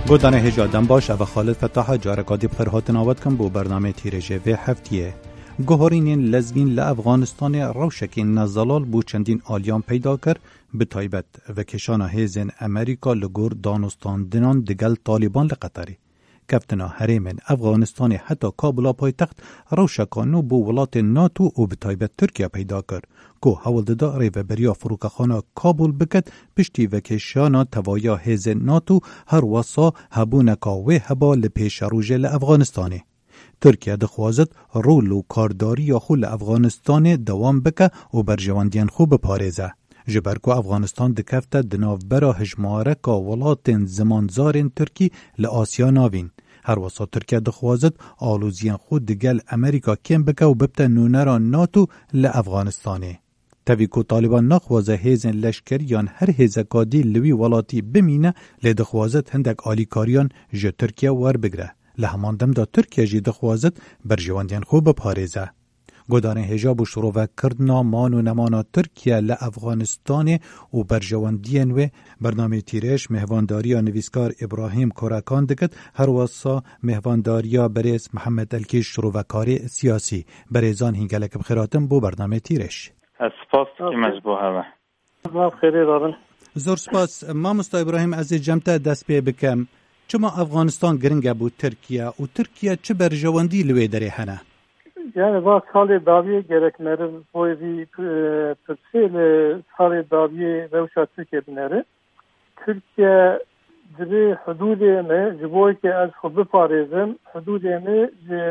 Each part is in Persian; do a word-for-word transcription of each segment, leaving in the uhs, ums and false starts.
گودانه هجادن باش و خالد فتاح جارکادی بخرهات ناوت کن بو برنامه تیرجه و هفتیه. گوهرینین لزوین لافغانستان روشکین نزالال بو چندین آلیان پیدا کر به تایبت و کشان هیزن امریکا لگور دانستان دنان دگل طالبان لقطری. کفتنا حریم افغانستان حتی کابل پای تخت روشکانو بو ولات ناتو و به تایبت ترکیه پیدا کر که حول داده ریو بریا فروکخانه کابل بکد پشتی و کشانا توایا هیز ناتو هر وصا هبونکا و هبا لپیش روژه لافغانستانه. ترکیه دخوازد رول و کارداری یا خول افغانستان دوام بکه و برجواندین خوب پاريزه. جبرکو افغانستان دکفته دناو برا هجماره که ولاتن زمانزارن ترکی لآسیا ناوین. هر واسا ترکیه دخوازد آلوزین خود دگل امریکا کم بکه و ببته نونرا ناتو لافغانستانه. تاوی که طالبان نخوازه هیزن لشکریان هر هیزکادی لوی ولاتی بمینه لدخوازد هندک آلیکاریان جه ترکیه ور بگره. لهمان دم دا ترکیه جی دخوازد برجواندین خوب پاريزه. گودان هجاب و شروع کردنا مان و نمانا ترکیه لافغانستان و برجواندین و برنامه تیرش مهوانداری نویسکار ابراهیم کوراکان دکت هر واسا مهوانداری بریز محمد الکیش شروع کاری سیاسی بریزان هنگلک بخیراتم بو برنامه تیرش. سپاس که مجبور همه. ما خیلی دارن. زور سپاس. ما مستا ابراهیم از جمعه دست پی بکم. چما افغانستان گرنگه بود ترکیه و ترکیه چه برجواندی لوی داره هنه؟ Yani bak sali daviye gerekleri boyu Türkiye sali daviye revşa Türkiye bineri Türkiye dibi hududiyemi jiboy ki az hudu parizm hududiyemi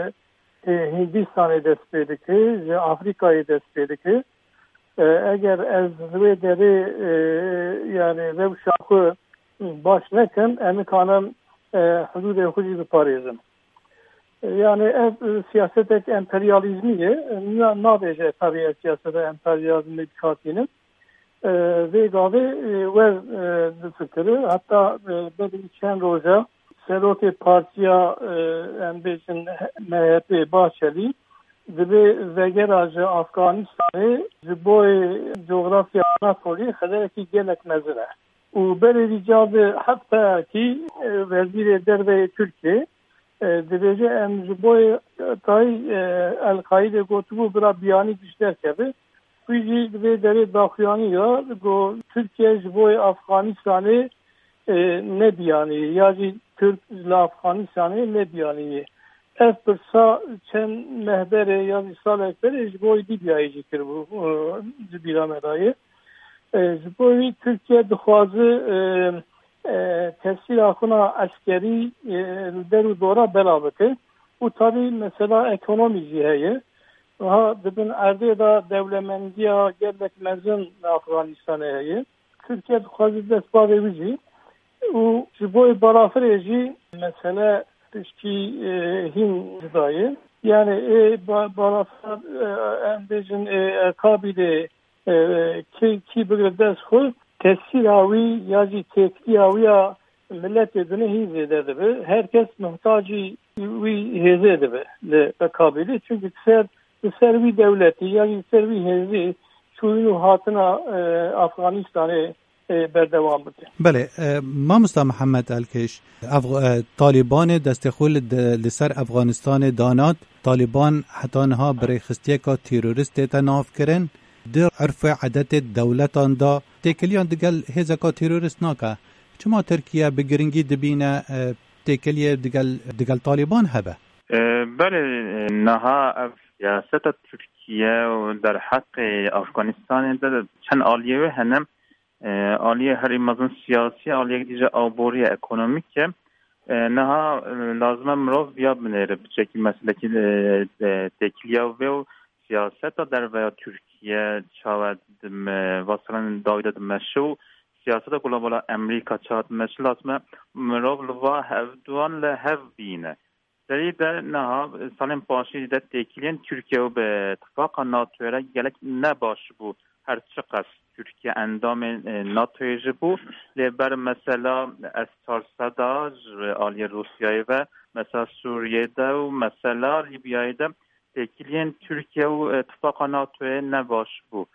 Hindistan'ı destekledi, Afrika'yı destekledi. Eğer az ve deri yani revşakı baş nekem emikanım hududiye hudu parizm. Yani ev siyasetek emperyalizmiye nabece tabii siyasete emperyalizmi dikatinin ve gave ve fikri hatta bir çen roja Serote Partiya embejin M H P Bahçeli ve vegerajı Afganistan'ı boy coğrafya Anatoli xedereki gelek mezire. U beri ricabı hatta ki vezir derbe Türkiye derece em boy tay el-Kaide gotubu bira biyani dişler kebe. Fiji ve deri daxyani ya go Türkiye boy Afganistan'ı ne biyani yani Türk ile Afganistan'ı ne biyani. Ez birsa çen mehbere ya sal ekbere boy di biyayı zikir bu zibira medayı. Boy Türkiye dixwazı tesir akına askeri deru dora belavete. Bu tabi mesela ekonomi ciheye. Ha dibin erdi da devlemendiya gelmek mezun Afganistan'a. Türkiye dixwazı destpa revici. O jiboy barafreji mesela tişki hin cidayı. Yani barafar endejin kabide ki ki bir ders koy. Tesir avi yazi tekli aviya millet edine hizede de herkes muhtacı vi hizede de le kabili çünkü ser servi devleti yani servi hizi şuyunu hatına Afganistan'ı berdevam bide. بله ما مستا محمد الکش طالبان دستخول لسر افغانستان دانات طالبان حتی نها برای خستیه که تیروریست تناف کرن در عرف عدت دولتان دا تکلیان دگل هزکا تیروریست ناکه چما ترکیه بگرنگی دبینه تکلیه دگل دگل طالبان هبه؟ بله نها سیاست ترکیه در حق افغانستان در چند آلیه هنم آلیه هر مزن سیاسی آلیه دیجا آبوری اکونومیک نها لازمه مروف بیاب منیره بچکی مثلا که تکلیه و سیاست در ویا ترکیه چاود واسران داوید مشو سیاست گلوبال امریکا چاود مشو لازمه مروف لوا هفدوان لحف بینه دری در نها سالم پاشی در تکلیه ترکیه و به اتفاق ناتویره گلک نباش بود هر چقدر Türkiye endam NATO'ya bu leber mesela Estarsadaj ve Ali Rusya'yı ve mesela Suriye'de ve mesela Libya'da tekiliyen Türkiye ve ittifaka NATO'ya ne baş bu.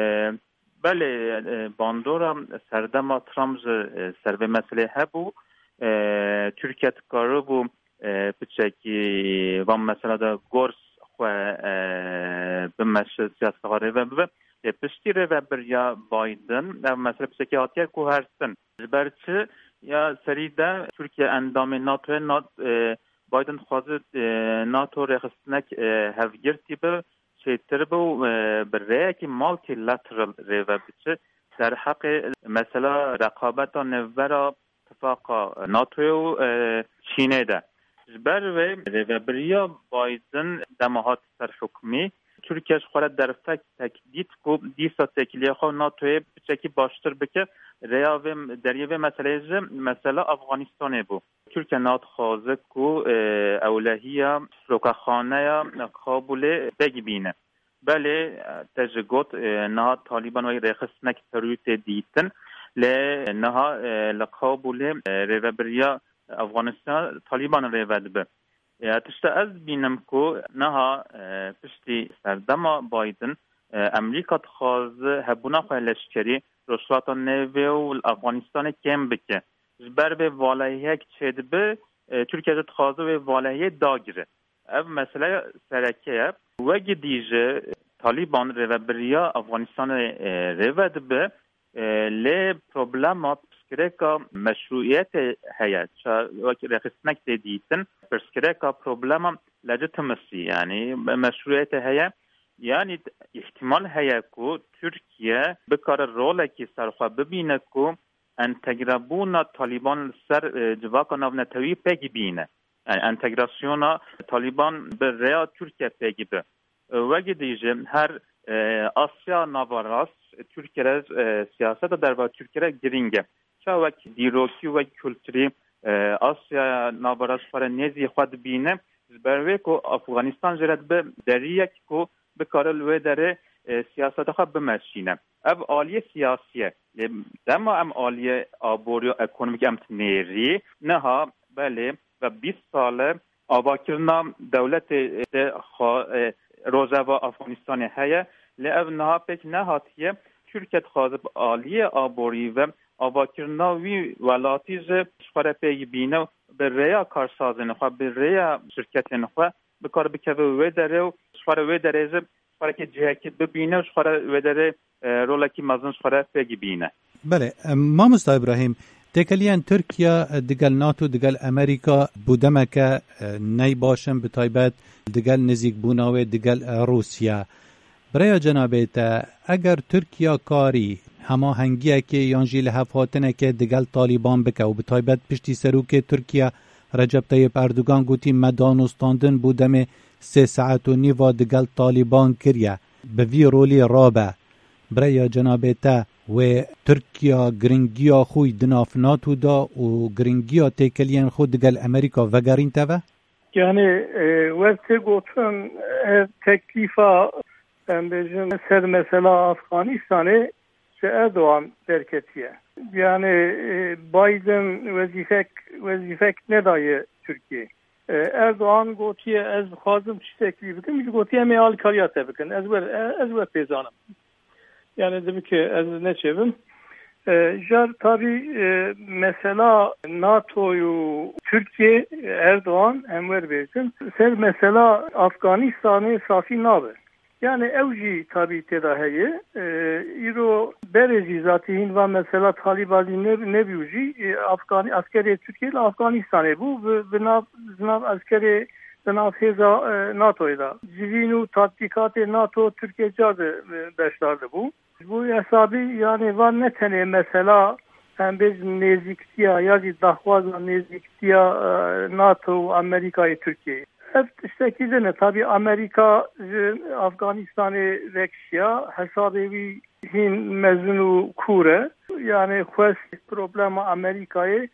Bale bandora serdema Trump serve mesele hebu ترکیه تکاره بو بچکی و مثلا دا گرس خو بمش سیاست قاره و به پشتی رو و بریا بایدن مثلا بچکی هاتیه که هرسن برچه یا سریده ترکیه اندام ناتو نات بایدن خوازد ناتو رخصتنک هفگرتی به چیتر بو برای که مالتی لاترال رو بچه در حق مثلا رقابت نورا اتفاق ناتو و چینه ده جبر و بریا بایدن دماهات سر حکمی ترکیه خورد در فکر تکدید کو دیسا تکلیه خو ناتو بچکی باشتر بکه ریا و دریه و مسئله جه مثلا افغانستان بو ترکیه نات خوازه کو اولهیه روکخانه قابل بگی بینه بله تجگوت نها طالبان و رخصنک ترویت دیتن ل نها لقابل ریوبریا افغانستان طالبان ریود به تشتا از بینم کو نها پشتی سردما بایدن امریکا تخواز هبونا خواه لشکری رشوات نوی و افغانستان کم بکه جبر به والایه یک چید به ترکیه تخوازه و والایه داگره او مسئله سرکیه وگه دیجه طالبان ریوبریا افغانستان ریود به لی پروبلمات پسکرکا مشروعیت هیت چا وقت رخصتنک دیدن پسکرکا پروبلم لجت مسی یعنی مشروعیت هیت یعنی احتمال هیت کو ترکیه بکار رول کی سرخوا ببینه کو انتگرابون طالبان سر جواک نونتوی پگی بینه یعنی انتگراسیون طالبان به ریا ترکیه پگی به وگه دیجه هر آسیا نواراس Türkiye siyasete derva Türkiye giringe. Çavak diroki ve kültürü Asya navaras para nezi xwad bine zberve ko Afganistan jered be deriyek ko be karel ve dere siyasete xwad bimeshine. Ev aliye siyasiye. Dema em aliye aboriyo ekonomik em tneri neha bele ve بیست ساله آباکرنا دولت روزاوا افغانستان هیا لعب نها پک نهاتیه ترکیه خواهد عالیه آبوری و آباکرنا وی ولاتیز شخوره پیگی بینه به ریا کارسازن خواه به ریا شرکتین خواه به کار بکوه وی داره و شخوره وی داره شخوره که جهکت ببینه و شخوره وی داره رولکی مزن شخوره پیگی بینه. بله ما مستا ابراهیم تکلیان ترکیه دگل ناتو دگل امریکا بودمه که نی باشم به تایبت دگل نزیک بوناوه دگل روسیه برای جنابیت اگر ترکیه کاری همه هنگیه که یانجی لحفاتنه که دگل طالبان بکه و به تایبت پشتی سرو که ترکیه رجب طیب اردوگان گوتی مدانستاندن بودم سه ساعت و نیو دگل طالبان کریه به وی رولی رابه برای جنابیت و ترکیه گرنگیا خوی دناف ناتو دا و گرنگیا تکلین خود دگل امریکا وگرین تاوه؟ یعنی وقتی گوتن تکلیفا بجن سر مثلا افغانستانه چه اردوان درکتیه yani Biden vazifek vazifek ne dayı Türkiye Erdoğan gotiye ez xazım çitekli bikin gotiye me al kariyate bikin ez ver ez ver pezanım yani demek ki ez ne çevim jar tabi mesela NATO'yu Türkiye Erdoğan emir versin ser mesela Afganistan'ı safi nabe yani evci tabi tedahiyi iro bereci zatihin ve mesela Taliban'ın ne ne büyücü Afgan askeri Türkiye ile Afganistan'ı bu ve sınav askeri sınav heza NATO'da civinu tatbikatı NATO Türkiye cadı başlardı bu bu hesabı yani var ne tane mesela hem biz neziktiya ya dahvaza neziktiya NATO Amerika'yı Türkiye hep işte kizene tabi Amerika Afganistan'ı rekşiya hesabevi hin mezunu kure yani quest problema Amerika'yı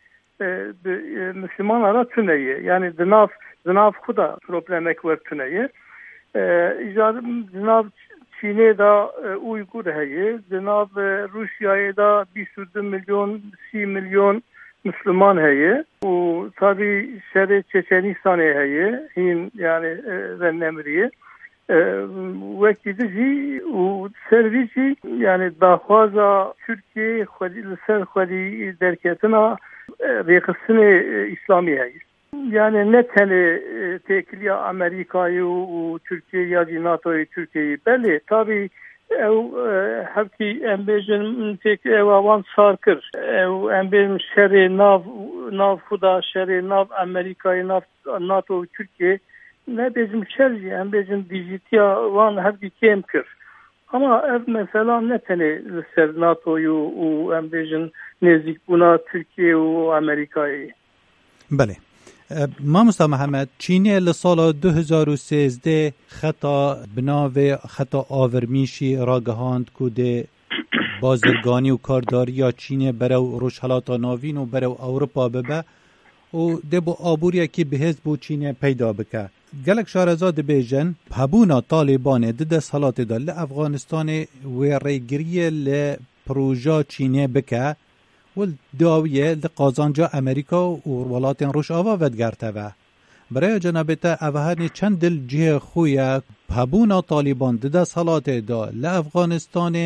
Müslümanlara tüneyi yani dınav dınav kuda problemek var tüneyi icadım dınav Çin'e da Uygur heyi dınav Rusya'ya da bir sürü milyon si milyon Müslüman heyi. Bu tabi şerri Çeçenistan'ı heyi. Hin yani ve nemriye. وکی دجی و سرویسی یعنی داخوازا ترکیه خودی لسر خودی درکتنا ریقسن اسلامی هست. یعنی نه تنه تکلیا امریکایی و ترکیه یا ناتوی ترکیه بله تابی او هفتی امبیجن تک اوان سارکر او امبیجن شری ناف ناف خدا شری ناف امریکایی ناف ناتو ترکیه نه bizim şerci hem bizim dijitiya van hepsi kemkir ama ev mesela ne tane ser NATO'yu u hem bizim nezik buna Türkiye u Amerika'yı. بله مامستا محمد چینی لسال دو هزار و سیزده خطا بناو خطا آورمیشی راگهاند کده بازرگانی و کارداری یا چینی برو روشحالاتا ناوین و برو اوروپا ببه و ده بو آبوری که بهز بو چینی پیدا بکه گلک شارزاد بیجن هبونا طالبان ده سالات دا لأفغانستان و ریگریه لپروژا چینی بکه و داویه لقازانجا امریکا و ولاتین روش آوا ودگرته و برای جنابتا اوهانی چند دل جه خویا هبونا طالبان ده سالات دا لأفغانستان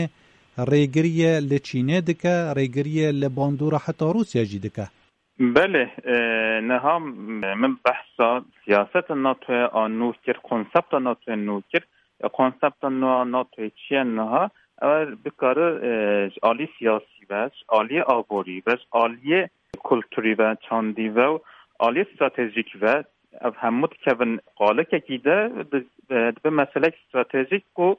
ریگریه لچینی دکه ریگریه لباندور حتی روسیا جی دکه بله نها من بحثا سیاست ناتو آنو کر کنسپت ناتو نو کر کنسپت ناتو چیه نها اول بکاره آلی سیاسی بش آلی آبوری بش آلی کلتوری و چاندی و آلی استراتژیک و همود که من قاله که کیده به مسئله استراتژیک کو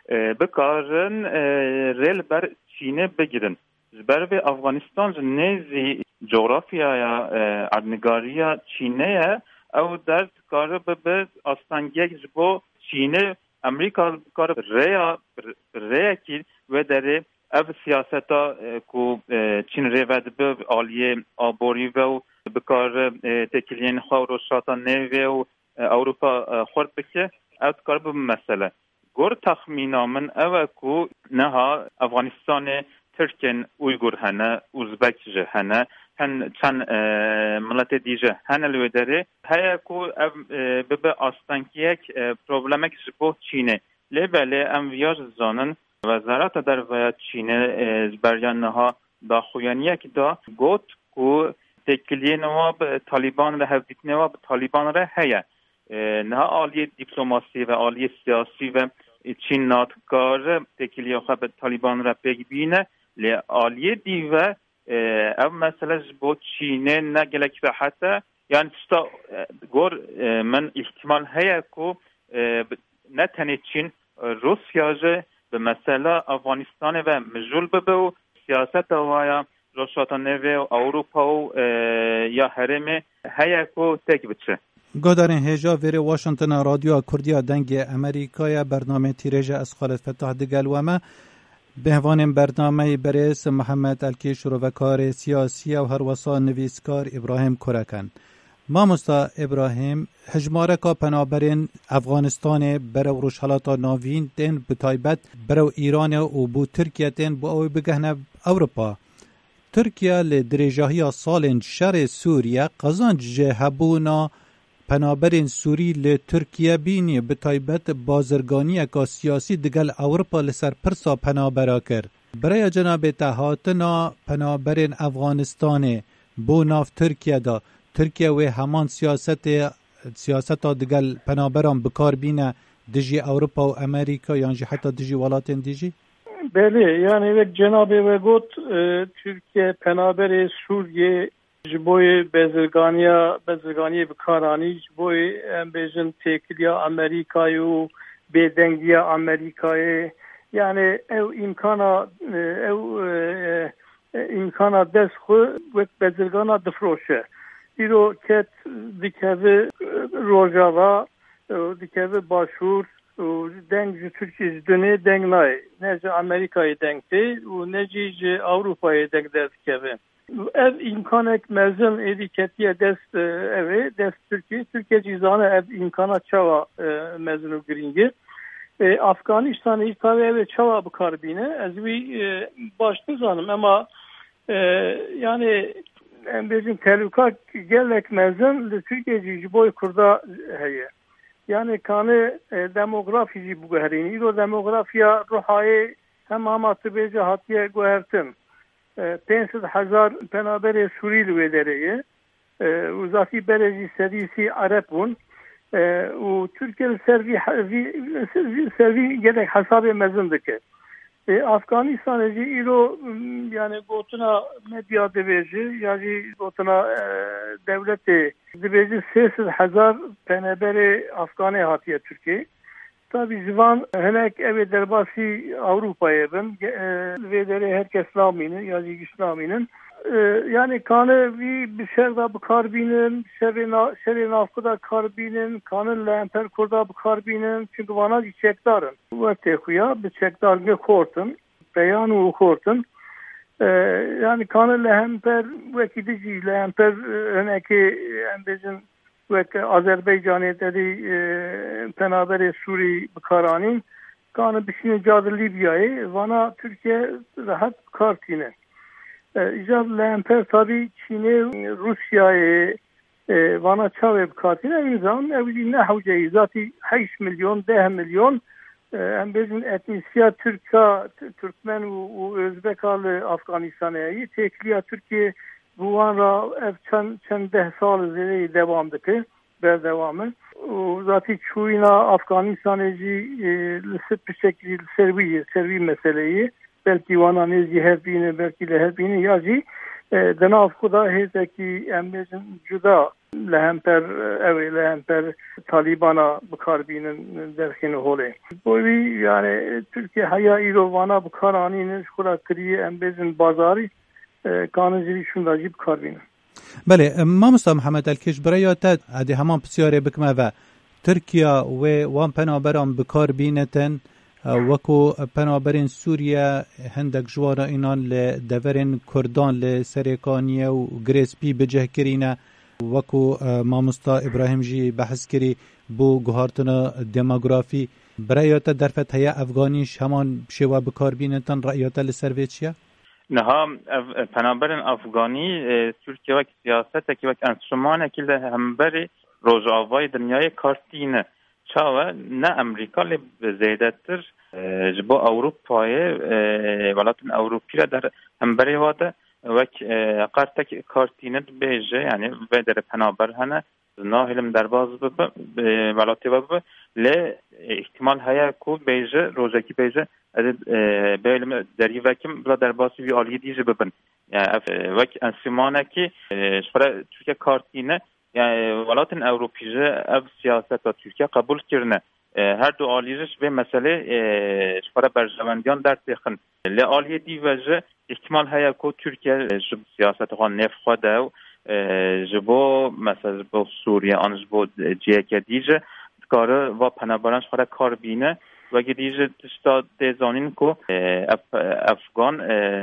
بکارن ریل بر چینه بگیرن بر به افغانستان نیزی جغرافیا اردنگاریا چینه او در کار به آستانگیک جبو چینه امریکا کار ریا ریا کی و در اف سیاستا کو چین رواد به آلیه آبوری و بکار تکلین خور و شاطا نوی و اروپا خورد بکه او کار به مسئله گور تخمینا من او کو نها افغانستان ترکن اویگور هنه اوزبک جه هنه هن چند ملت دیجه هنه لودره هیا کو ببه آستانکیک پروبلمک جبو چینه لیبله ام ویاج زانن وزارت در ویا چینه زبریان نها دا خویانیک دا گوت کو تکلیه نواب طالبان و هفدیت نواب طالبان را هیا نها آلی دیپلماسی و آلی سیاسی و چین ناتکار تکلیه خواب طالبان را پیگ بینه لی آلیه دیوه او مسئله با چینه نگلک و حتی یعنی ستا گور من احتمال هیا که نه تنی چین روسیا جه به مسئله افغانستان و مجول ببه و سیاست هوایا روشاتا نوی و اوروپا و یا حرمه هیا که تک بچه گودارین هجا ویره واشنطن رادیو کردیا دنگ امریکای برنامه تیرژ از خالد فتاح دگلوامه بهوان برنامه برئیس محمد الکیش و وکار سیاسی و هروسا نویسکار ابراهیم کرکن مامستا ابراهیم هجماره که پنابرین افغانستان برو روشحالاتا ناوین دین بتایبت برو ایران و بو ترکیه دین بو اوی بگهنه اوروپا ترکیه لدریجاهی سالن شر سوریه قزانج جهبونا پنابرین سوری ل ترکیه بینی به تایبت بازرگانی اکا سیاسی دگل اوروپا لسر پرسا پنابرا کرد. برای جناب تهاتنا پنابرین افغانستان بو ناف ترکیه دا ترکیه و همان سیاست سیاست دگل پنابران بکار بینه دجی اوروپا و امریکا یعنی حتی دجی ولاتین دیجی؟ بله یعنی وقت جناب و گوت ترکیه پنابر سوریه جبوی بزرگانیا بزرگانی بکارانی جبوی بیژن تکلیا امریکایی و بدنگیا امریکایی یعنی او امکانا او امکانا دست خو و بزرگانا دفروشه ایرو کت دیکه روجاوا دیکه باشور و دنگ ترکیه دنیا دنگ نای نه امریکایی دنگتی و نه جی اروپایی دنگ دست که ev imkanek mezun ediketiye dest evi dest Türkiye Türkiye cizanı ev imkana çava mezunu giringi Afganistan'ı tabi ev çava bu karbine ez bir başlı zanım ama yani bizim tehlika gelek mezun Türkiye ciboy kurda heye yani kanı demografici bu geherini. İro demografiya ruhayı hem amatı bece hatiye guhertin. Pensid hazar penabere Suriyeli vederiye. Uzati bereci serisi Arapun. و Türkiye servi servi gerek hesabı mezundaki. Afganistan'ı ilo yani gotuna medya deveci yani gotuna devleti deveci sesiz hazar peneberi Afgani hatiye Türkiye. Tabi zivan henek evi derbasi Avrupa'ya ben vedere herkes İslami'nin yani İslami'nin yani kanı bir şerda bu karbinin şerina şerina kadar karbinin kanı lemper kurda bu karbinin çünkü bana çekdarın bu tekuya bir çekdar ge kortun beyanı kortun yani kanı lemper ve gidici lemper öneki embezin ve Azerbaycan'ı dedi penabere Suriye bukaranin kanı bir şey cadı Libya'yı bana Türkiye rahat kartine İcab lemper tabi Çin'e Rusya'yı vana çave bkatine inzan evli ne havceyi zati beş milyon deh milyon em bezin etnisya Türka Türkmen u Özbekalı Afganistan'ı tekliya Türkiye bu anra ev çen çen deh sal zeli devamdaki ber devamı zati çuyna Afganistan'ı lisip bir şekilde servi servi meseleyi belki vana nezi herbine belki de herbine yazı denav kuda hezeki emezin juda lehemper ev lehemper Taliban'a bu karbinin derkini hole. Bu yani Türkiye haya ilo vana bu karaninin şura kriye embezin bazarı kanıcı şunda jib karbine. بله ما مست محمد الکش برای تا ادی همان بسیاری بکمه و ترکیه و وان پنابرام بکار بینتن وکو پنابرین سوریه هندک جوارا اینان لدورین کردان لسریکانیه و گریسپی بجه کرینه وکو مامستا ابراهیم جی بحث کری بو گوهارتنا دموگرافی برایاتا درفت هیا افغانیش همان شوا بکار بینتن رأیاتا لسرویچیا؟ نها پنابرین افغانی ترکیه وک سیاست که وک انسومان که همبری روزآوای دنیای کارتینه چاوه نه امریکا لی زیدتر جبو اروپای ولاتن اوروپی را در همبری واده وک قرتک کارتینت بیجه یعنی و در پنابر هنه ناهلم در باز ببه ولاتی ببه لی احتمال هیا کو بیجه روزکی بیجه بیلم دری وکم بلا در باز وی آلی دیجه ببن وک انسیمانه که شفره ترکیه کارتینه yani ولاتن اوروپیجه اف سیاست و ترکیه قبول کرنه هر دو آلیجش به مسئله شفره برجواندیان در تخن لی آلیه دی وجه احتمال هیا که ترکیه جب سیاست خواه نف خواده و جبو مثلا جبو سوریه آن جبو جیه که دیجه کاره و پنابران شفره کار بینه و گدیجه تشتا دیزانین که افغان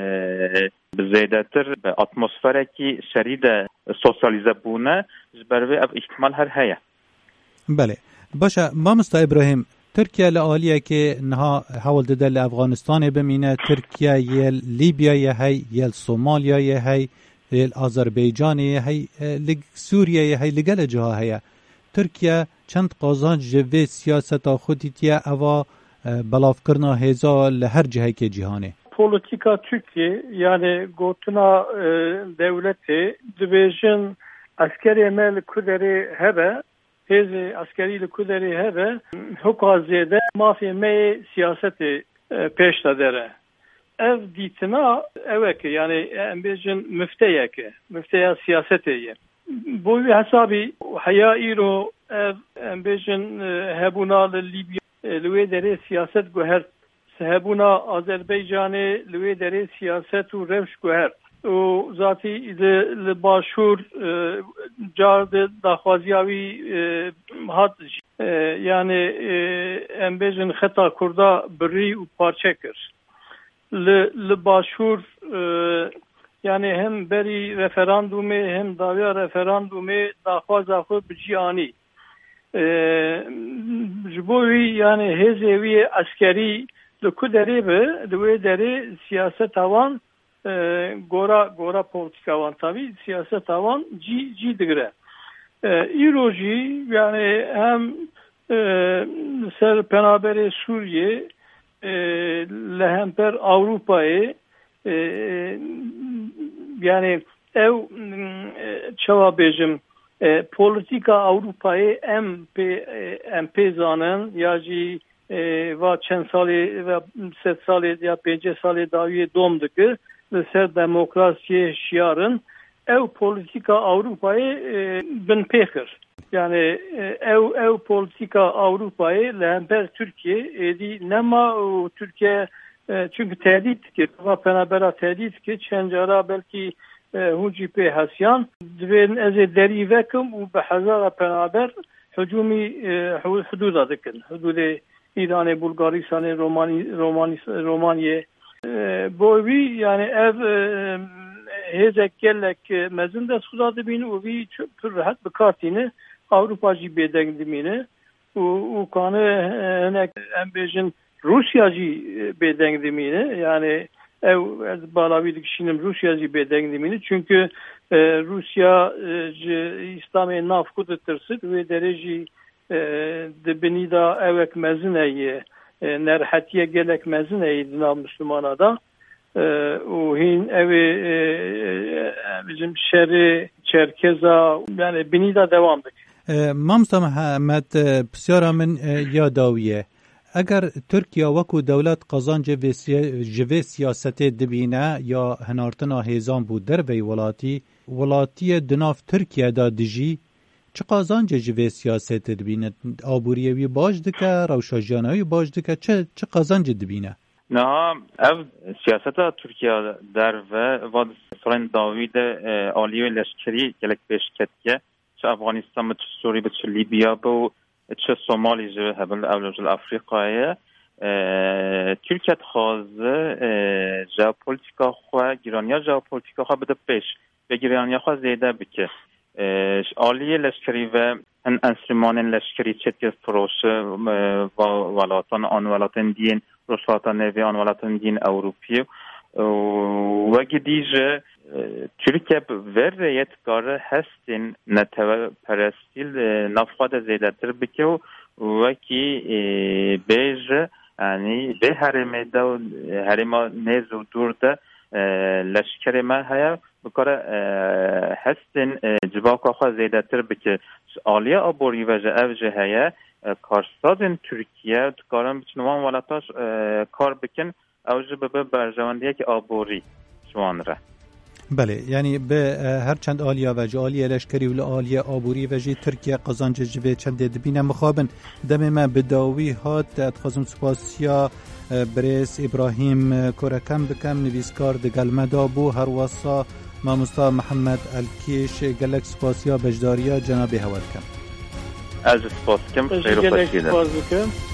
بزیدتر به اتمسفره که شرید سوسیالیزه بونه جبروی اف احتمال هر هیا بله باشه ما مستا ابراهیم ترکیه لآلیه که نها حول داده لافغانستان بمینه ترکیه یل لیبیا یه هی یل سومالیا یه هی یل آذربایجان یه هی لگ سوریه یه هی لگل جها هیا ترکیه چند قازان جوه سیاست خودیتیه اوا بلاف کرنا هزا لهر جهه که جهانه politika Türkiye yani gotuna e, devleti division askeri emel kuderi hebe hezi askeri kuderi hebe hukaziyede mafya me siyaseti e, peşta dere ev ditina eveki yani embejin müfteyeki müfteya siyaseti bu bir hesabi haya iro ev embejin hebuna Libya lüve dere siyaset guher Hebuna Azerbaycan'ı lüve dere siyaset u revş guher. O zati li başur carde daxwaziyavi hat yani embejin xeta kurda birî u parçekir. Li li başur yani hem beri referandumu hem daviya referandumu daxwaza xwe biciyani. Jibovi yani hezevi askeri لکودری به دوی دری سیاست آوان گورا گورا پولیتیک آوان تابی سیاست آوان جی جی دگره ایروجی yani hem سر پنابر سوریه لهمپر اروپای یعنی او چوا بیجم پولیتیکا اروپای ام پی ام پی زانن یا جی و چند سالی و ست سالی یا پنج سالی داوی دوم دکر سر دموکراسی شیارن او پولیتیکا اروپای بن پیخر yani ev ev politika Avrupa'yı lehemper Türkiye edi nema Türkiye çünkü tehdit ki ama penabera tehdit ki çencara belki huci pe hasyan dven ez derivekum u behazara penaber hücumi hududa dikin hudude İran Bulgaristan Romani Romani Romanya bovi yani ev hezek gellek mezinde suzadı bin u vi çok rahat bir kartini Avrupacı bedengdimini u u kanı enek embejin Rusyacı bedengdimini yani ev balavidik şinim Rusyacı bedengdimini çünkü e, Rusya e, İslam'ı nafkudıtırsık ve derece e, de benida evek mezineyi e, nerhatiye gelek mezineyi dina Müslümana da o hin evi bizim şerri Çerkeza yani benida devamdık. مامستا محمد بسیارا من یاداویه اگر ترکیه وکو دولت قزان جوی سیاست دبینه یا هنارتنا هیزان بود در وی ولاتی ولاتی دناف ترکیه دا دجی چه قزان جوی سیاست دبینه آبوریوی باش دکه روشاجانوی باش دکه چه چه قزان دبینه نه ev siyaseta Türkiye der ve vad Sayın David Aliye leşkeri gelek beşketke çe Afganistan mı çe Suriye çe Libya bu çe Somali je hebel evlejel Afrika'ya Türkiye xazı jeopolitika xwe giraniya jeopolitika xwe bide peş ve giraniya xwe zêde bike Aliye leşkeri ve en enstrümanın leşkeri çetke proşe valatan an valatan diyen Rusya'da nevi an valatan din Avrupa ve gidice Türkiye verreyet karı hestin neteve perestil nafada zeyletir bike ve ki bej yani be harimeda harima nezu durda leşkerime haya bu kara hestin civaka xwe zeyletir bike aliye abori ve evce haya کارسازن ترکیه کارم بچنوان ولاتاش کار بکن اوج به برجواندیه که آبوری شوانره بله یعنی به هر چند آلیا و جالیه لشکری و آلیا آبوری و جی ترکیه قزان جوی چند دبینه مخابن دم ما بداوی هات اتخازم سپاسیا بریس ابراهیم کورکم بکم نویسکار دگل مدابو هر وصا مامستا محمد الکیش گلک سپاسیا بجداریا جناب هواد کم از سپاس کم خیر و خوشیده